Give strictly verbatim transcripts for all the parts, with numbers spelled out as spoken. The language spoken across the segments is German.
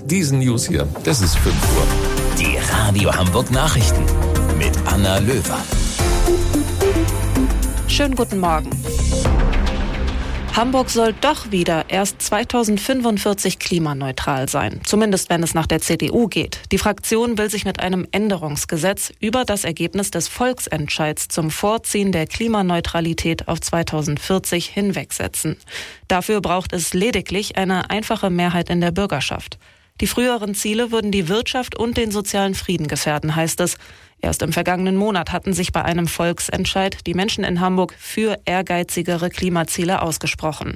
diesen News hier. Das ist fünf Uhr. Die Radio Hamburg Nachrichten mit Anna Löwer. Schönen guten Morgen. Hamburg soll doch wieder erst zweitausendfünfundvierzig klimaneutral sein. Zumindest wenn es nach der C D U geht. Die Fraktion will sich mit einem Änderungsgesetz über das Ergebnis des Volksentscheids zum Vorziehen der Klimaneutralität auf zweitausendvierzig hinwegsetzen. Dafür braucht es lediglich eine einfache Mehrheit in der Bürgerschaft. Die früheren Ziele würden die Wirtschaft und den sozialen Frieden gefährden, heißt es. Erst im vergangenen Monat hatten sich bei einem Volksentscheid die Menschen in Hamburg für ehrgeizigere Klimaziele ausgesprochen.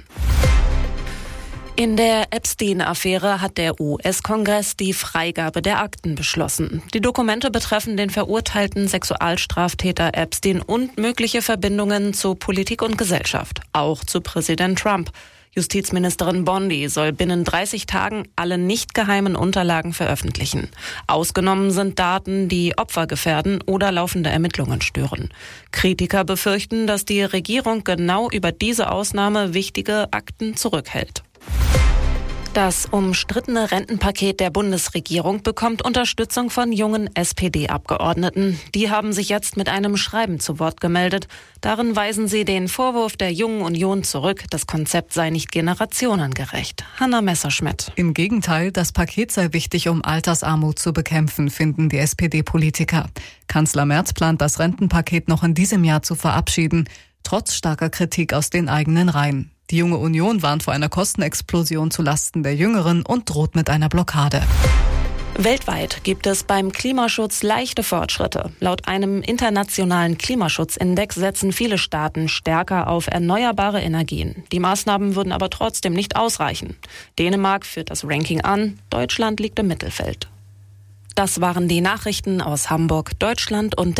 In der Epstein-Affäre hat der U S-Kongress die Freigabe der Akten beschlossen. Die Dokumente betreffen den verurteilten Sexualstraftäter Epstein und mögliche Verbindungen zu Politik und Gesellschaft, auch zu Präsident Trump. Justizministerin Bondi soll binnen dreißig Tagen alle nicht geheimen Unterlagen veröffentlichen. Ausgenommen sind Daten, die Opfer gefährden oder laufende Ermittlungen stören. Kritiker befürchten, dass die Regierung genau über diese Ausnahme wichtige Akten zurückhält. Das umstrittene Rentenpaket der Bundesregierung bekommt Unterstützung von jungen S P D-Abgeordneten. Die haben sich jetzt mit einem Schreiben zu Wort gemeldet. Darin weisen sie den Vorwurf der Jungen Union zurück, das Konzept sei nicht generationengerecht. Hanna Messerschmidt. Im Gegenteil, das Paket sei wichtig, um Altersarmut zu bekämpfen, finden die S P D-Politiker. Kanzler Merz plant, das Rentenpaket noch in diesem Jahr zu verabschieden, trotz starker Kritik aus den eigenen Reihen. Die Junge Union warnt vor einer Kostenexplosion zulasten der Jüngeren und droht mit einer Blockade. Weltweit gibt es beim Klimaschutz leichte Fortschritte. Laut einem internationalen Klimaschutzindex setzen viele Staaten stärker auf erneuerbare Energien. Die Maßnahmen würden aber trotzdem nicht ausreichen. Dänemark führt das Ranking an, Deutschland liegt im Mittelfeld. Das waren die Nachrichten aus Hamburg, Deutschland und